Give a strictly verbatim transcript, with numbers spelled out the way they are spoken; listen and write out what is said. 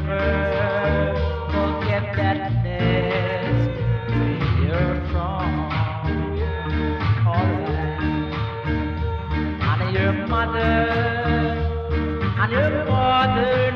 never forget that nest where you're from. Alright. And your mother and your father